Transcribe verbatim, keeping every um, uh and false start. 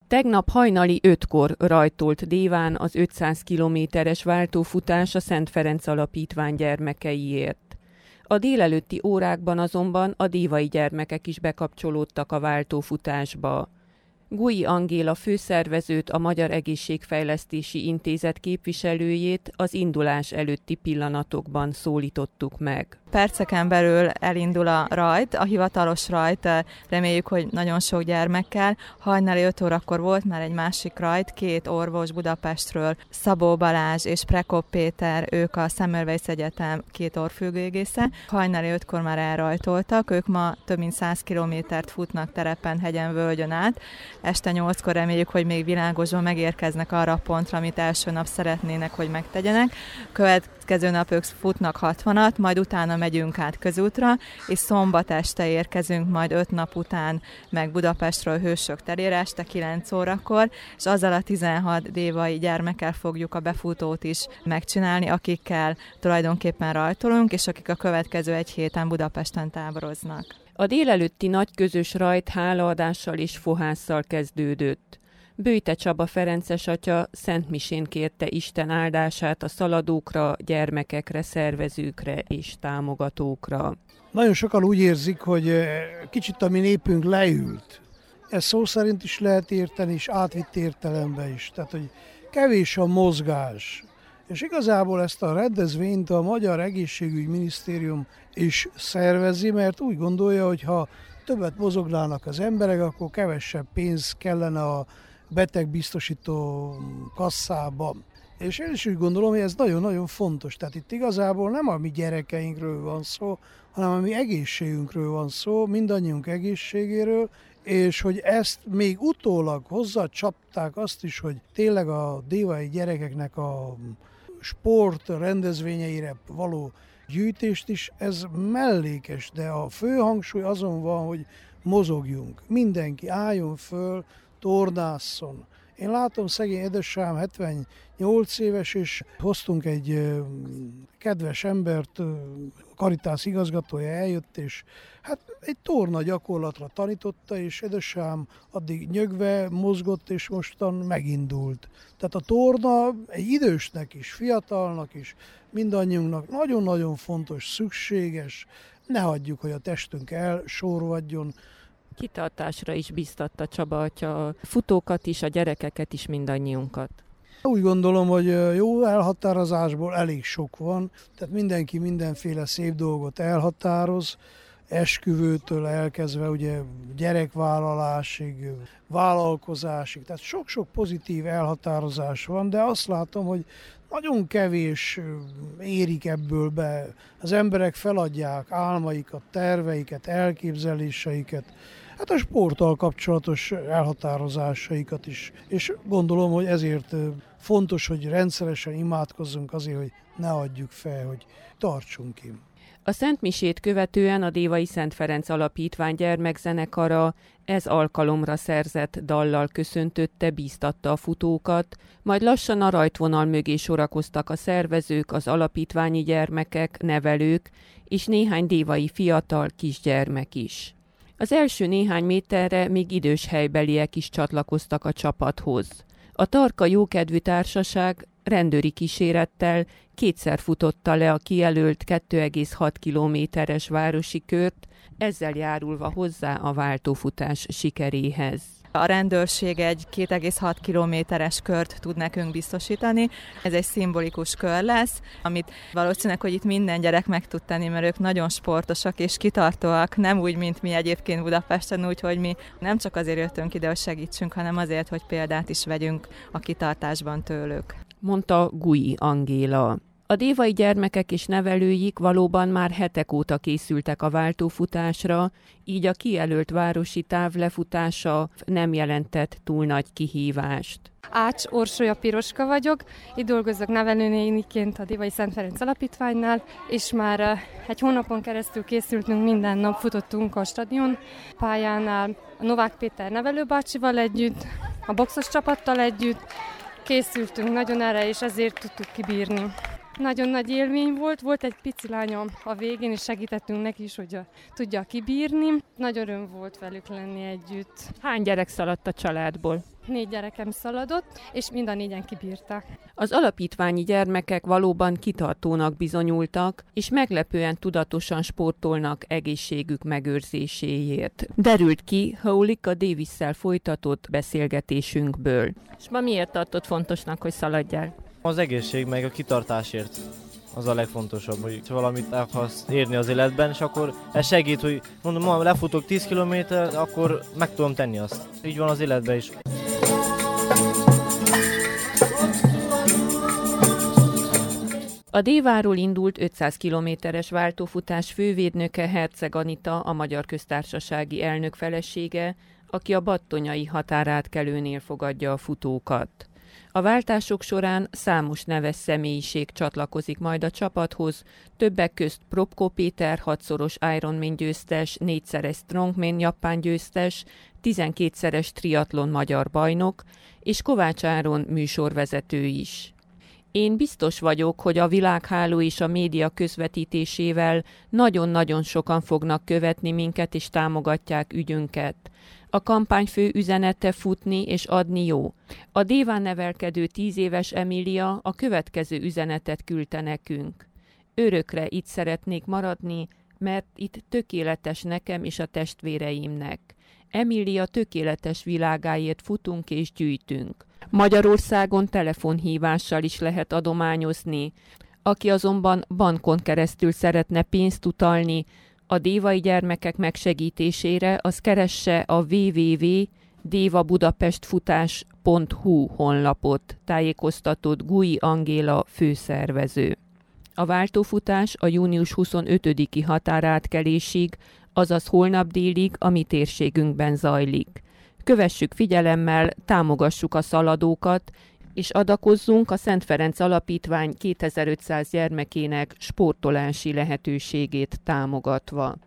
Tegnap hajnali ötkor rajtolt Déván az ötszáz kilométeres váltófutás a Szent Ferenc Alapítvány gyermekeiért. A délelőtti órákban azonban a dévai gyermekek is bekapcsolódtak a váltófutásba. Guy Angéla főszervezőt, a Magyar Egészségfejlesztési Intézet képviselőjét az indulás előtti pillanatokban szólítottuk meg. Perceken belül elindul a rajt, a hivatalos rajt, reméljük, hogy nagyon sok gyermekkel. Hajnali öt órakor volt már egy másik rajt, két orvos Budapestről, Szabó Balázs és Prekop Péter, ők a Semmelweis Egyetem két orrfüggőégésze. Hajnali ötkor már elrajtoltak, ők ma több mint száz kilométert futnak terepen, hegyen, völgyön át. Este nyolckor reméljük, hogy még világosan megérkeznek arra a pontra, amit első nap szeretnének, hogy megtegyenek. Következő nap ők futnak hatvanat, majd utána megyünk át közútra, és szombat este érkezünk majd öt nap után meg Budapestről Hősök terére este kilenc órakor, és azzal a tizenhat dévai gyermekkel fogjuk a befutót is megcsinálni, akikkel tulajdonképpen rajtolunk, és akik a következő egy héten Budapesten táboroznak. A délelőtti nagy közös rajt hálaadással és fohásszal kezdődött. Bőjte Csaba ferences atya szentmisén kérte Isten áldását a szaladókra, gyermekekre, szervezőkre és támogatókra. Nagyon sokan úgy érzik, hogy kicsit a mi népünk leült. Ez szó szerint is lehet érteni, és átvitt értelemben is. Tehát, hogy kevés a mozgás. És igazából ezt a rendezvényt a Magyar Egészségügyminisztérium is szervezi, mert úgy gondolja, hogy ha többet mozognának az emberek, akkor kevesebb pénz kellene a betegbiztosító kasszában. És én is úgy gondolom, hogy ez nagyon-nagyon fontos. Tehát itt igazából nem a mi gyerekeinkről van szó, hanem a mi egészségünkről van szó, mindannyiunk egészségéről, és hogy ezt még utólag hozzácsapták azt is, hogy tényleg a dévai gyerekeknek a sport rendezvényeire való gyűjtést is, ez mellékes, de a fő hangsúly azon van, hogy mozogjunk. Mindenki álljon föl, tornásszon. Én látom szegény édesám hetvennyolc éves, és hoztunk egy kedves embert, Karitász igazgatója eljött, és hát egy torna gyakorlatra tanította, és édesám addig nyögve mozgott, és mostan megindult. Tehát a torna egy idősnek is, fiatalnak is, mindannyiunknak nagyon-nagyon fontos, szükséges, ne hagyjuk, hogy a testünk elsorvadjon. Kitartásra is biztatta Csaba atya a futókat is, a gyerekeket is, mindannyiunkat. Úgy gondolom, hogy jó elhatározásból elég sok van, tehát mindenki mindenféle szép dolgot elhatároz, esküvőtől elkezdve ugye gyerekvállalásig, vállalkozásig, tehát sok-sok pozitív elhatározás van, de azt látom, hogy nagyon kevés érik ebből be. Az emberek feladják álmaikat, terveiket, elképzeléseiket, hát a sporttal kapcsolatos elhatározásaikat is. És gondolom, hogy ezért fontos, hogy rendszeresen imádkozzunk azért, hogy ne adjuk fel, hogy tartsunk ki. A szentmisét követően a Dévai Szent Ferenc Alapítvány gyermekzenekara ez alkalomra szerzett dallal köszöntötte, bíztatta a futókat, majd lassan a rajtvonal mögé sorakoztak a szervezők, az alapítványi gyermekek, nevelők és néhány dévai fiatal kisgyermek is. Az első néhány méterre még idős helybeliek is csatlakoztak a csapathoz. A Tarka Jókedvű Társaság rendőri kísérettel kétszer futotta le a kijelölt kettő egész hat kilométeres városi kört, ezzel járulva hozzá a váltófutás sikeréhez. A rendőrség egy két egész hat kilométeres kört tud nekünk biztosítani. Ez egy szimbolikus kör lesz, amit valószínűleg, hogy itt minden gyerek meg tud tenni, mert ők nagyon sportosak és kitartóak, nem úgy, mint mi egyébként Budapesten, úgyhogy mi nem csak azért jöttünk ide, hogy segítsünk, hanem azért, hogy példát is vegyünk a kitartásban tőlük. Mondta Guy Angéla. A dévai gyermekek és nevelőik valóban már hetek óta készültek a váltófutásra, így a kijelölt városi táv lefutása nem jelentett túl nagy kihívást. Ács Orsolya Piroska vagyok, itt dolgozok nevelőnéniként a Dévai Szent Ferenc Alapítványnál, és már egy hónapon keresztül készültünk, minden nap futottunk a stadion pályánál, a Novák Péter nevelőbácsival együtt, a boxos csapattal együtt, készültünk nagyon erre, és ezért tudtuk kibírni. Nagyon nagy élmény volt, volt egy pici lányom a végén, és segítettünk neki is, hogy tudja kibírni. Nagy öröm volt velük lenni együtt. Hány gyerek szaladt a családból? Négy gyerekem szaladott, és mind a négyen kibírták. Az alapítványi gyermekek valóban kitartónak bizonyultak, és meglepően tudatosan sportolnak egészségük megőrzéséért. Derült ki Haulik a Davisszel folytatott beszélgetésünkből. És ma miért tartott fontosnak, hogy szaladjál? Az egészség meg a kitartásért. Az a legfontosabb, hogy valamit akarsz érni az életben, és akkor ez segít, hogy mondom, ma lefutok tíz kilométert, akkor meg tudom tenni azt. Így van az életben is. A Déváról indult ötszáz kilométeres váltófutás fővédnöke Herceg Anita, a Magyar Köztársasági elnök felesége, aki a battonyai határátkelőnél fogadja a futókat. A váltások során számos neves személyiség csatlakozik majd a csapathoz, többek közt Probko Péter, hatszoros Ironman győztes, négyszeres Strongman japán győztes, tizenkétszeres triatlon magyar bajnok, és Kovács Áron műsorvezető is. Én biztos vagyok, hogy a világháló és a média közvetítésével nagyon-nagyon sokan fognak követni minket és támogatják ügyünket. A kampány fő üzenete futni és adni jó. A Déván nevelkedő tíz éves Emília a következő üzenetet küldte nekünk. Örökre itt szeretnék maradni, mert itt tökéletes nekem és a testvéreimnek. Emília tökéletes világáért futunk és gyűjtünk. Magyarországon telefonhívással is lehet adományozni. Aki azonban bankon keresztül szeretne pénzt utalni, a dévai gyermekek megsegítésére, az keresse a double-u double-u double-u pont dévabudapestfutás pont hu honlapot, tájékoztatott Gui Angéla főszervező. A váltófutás a június huszonötödiki határátkelésig, azaz holnap délig a mi térségünkben zajlik. Kövessük figyelemmel, támogassuk a szaladókat, és adakozzunk a Szent Ferenc Alapítvány kétezer-ötszáz gyermekének sportolási lehetőségét támogatva.